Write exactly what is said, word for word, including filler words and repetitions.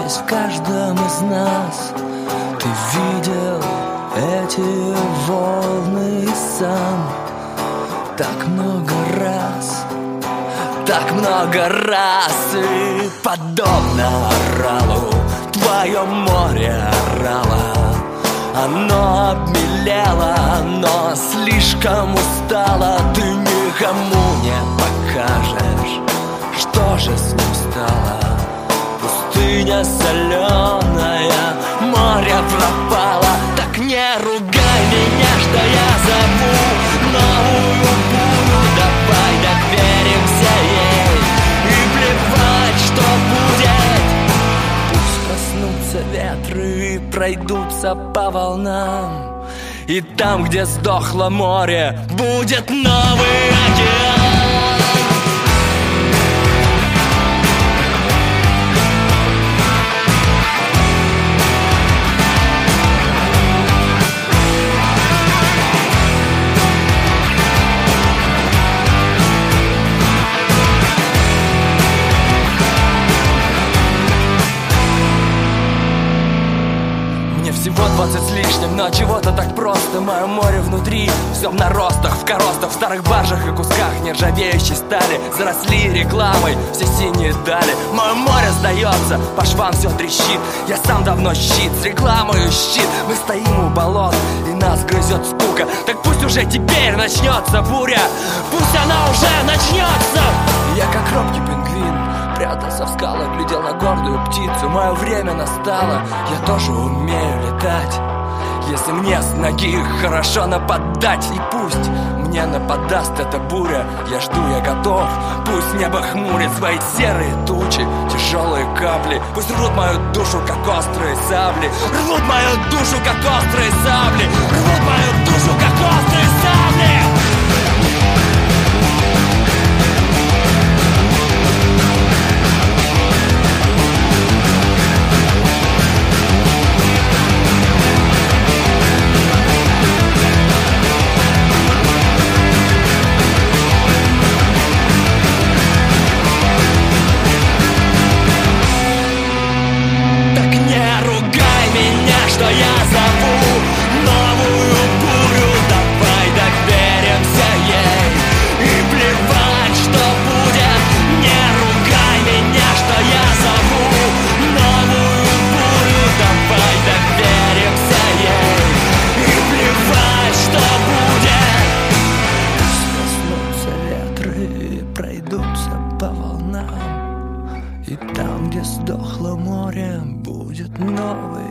есть в каждом из нас. Ты видел эти волны сам так много раз, так много раз. И подобно оралу твое море орало. Оно обмелело, но слишком устало. Ты никому не покажешь, что же с ним стало. Пустыня соленая, море пропало. Так не ругай меня, что я зову новую бурю. Давай доверимся ей и плевать, что будет. Пусть проснутся ветры и пройдутся по волнам, и там, где сдохло море, будет новый океан. Всего двадцать с лишним, но чего-то так просто. Мое море внутри, все в наростах, в коростах, в старых баржах и кусках нержавеющей стали. Заросли рекламой все синие дали. Мое море сдается, по швам все трещит. Я сам давно щит, с рекламой щит. Мы стоим у болот, и нас грызет скука. Так пусть уже теперь начнется буря, пусть она уже начнется. Я как робкий пингвин прятался в скалах, глядел на гордую птицу. Мое время настало, я тоже умею летать. Если мне с ноги хорошо нападать, и пусть мне нападаст эта буря, я жду, я готов. Пусть небо хмурит свои серые тучи, тяжелые капли. Пусть рвут мою душу, как острые сабли. Рвут мою душу, как острые сабли. Рвут мою душу, как острые сабли. Что я зову новую бурю, давай доверимся ей и плевать, что будет. Не ругай меня, что я зову новую бурю, давай доверимся ей и плевать, что будет. Проснутся ветры и пройдутся по волнам, и там, где сдохло море, будет новый